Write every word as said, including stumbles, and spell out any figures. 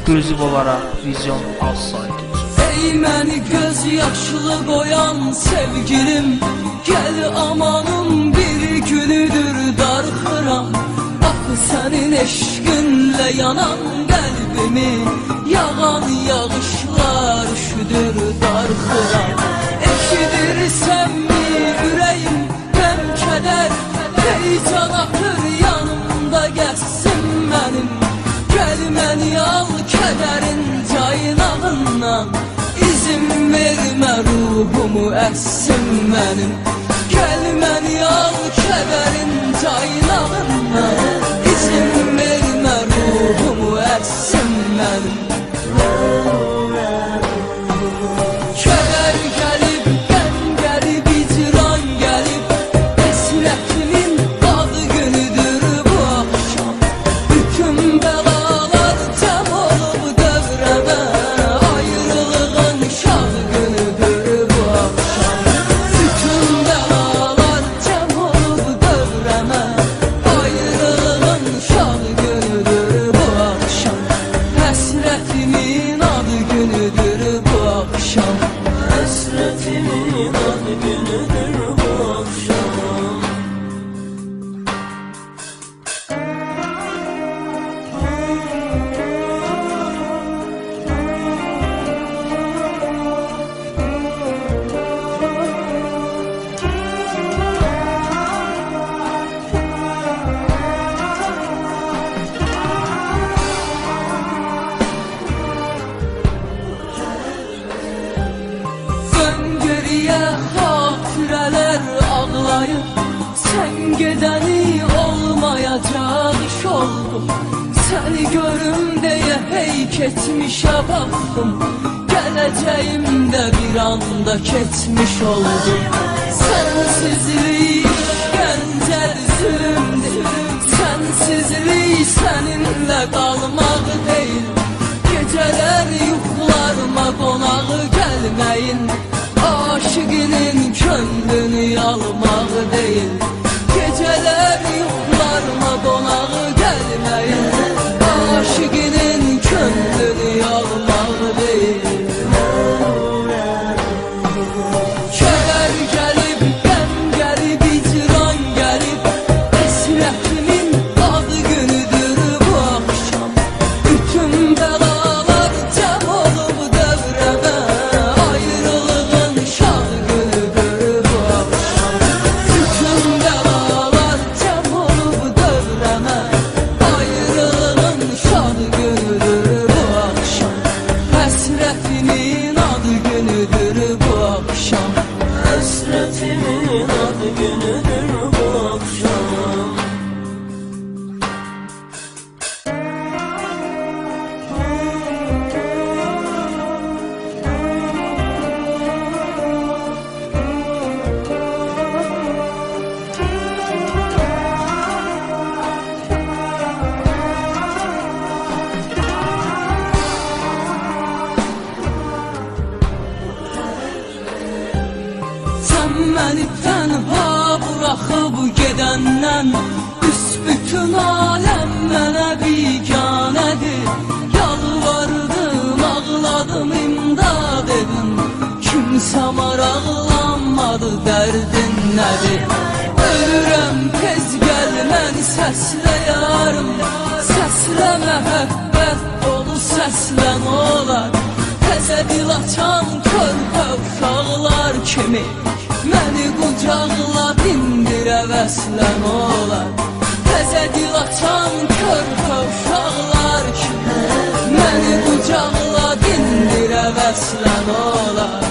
ekskluziv olaraq Vizyon alt saytı üçün. Ey məni göz yaşlı qoyan sevgilim, gəl amanım bir günüdür darxıram. Axı sənin eşqinlə yanan qəlbimi yağan yağışlar üşüdür darxıram. Eşidirsənmi ürəyim qəm kədər, heyecan axır yanımda gəzsin mənim. Gəl məni al kədərin caynağından, İzin vermə ruhumu əssin mənim. Gəl məni al kədərin caynağından, İzin vermə ruhumu əssin mənim. Kədər gəlib, qəm gəlib, icran gəlib, həsrətimin adı günüdür bu axşam. Bütün bəlalar cəm olub dövrəmə, ayrılığın şad günüdür bu axşam. Bütün bəlalar cəm olub dövrəmə, ayrılığın şad günüdür bu axşam. Həsrətimin adı günüdür bu axşam. Həsrətimin adı günüdür bu axşam. Dön geriyə xatirələr ağlayır, sən gedəni olmayacaq iş oldu. Səni görüm deyə hey keçmişə baxdım, gələcəyimdə bir anda keçmiş oldu. Sənsizlik işgəncəl zülümdür, sənsizlik səninlə qalmaq deyil. Gecələr yuxularıma qonağı gəlməyin, aşıqinin könlünü almaq deyil. Gecələr yuxularıma qonağı gəlməyin, aşıqinin könlünü almaq deyil. Kədər gəlib, qəm gəlib, icran gəlib, həsrətimin adı günüdür bu axşam. Bütün bəlalar cəm olub dövrəmə, ayrılığın şad günüdür bu axşam. Bütün bəlalar cəm olub dövrəmə, ayrılığın şad günüdür bu axşam. Həsrətimin adı günüdür bu axşam. Həsrətimin adı günüdür bu axşam. Sən məni tənha buraxıb gedəndən, büsbütün aləm mənə biganədir. Yalvardım, ağladım, imdad edin, kimsə maraqlanmadı dərdin nədir. Ölürəm tez gəl məni səslə yarım, səslə məhəbbət dolu səslə olar. Təzə dil açan körpə uşaqlar kimi, məni qucaqla dindirə vəslən olar. Təzə dil açan körpə uşaqlar kimi, məni qucaqla dindirə vəslən olar.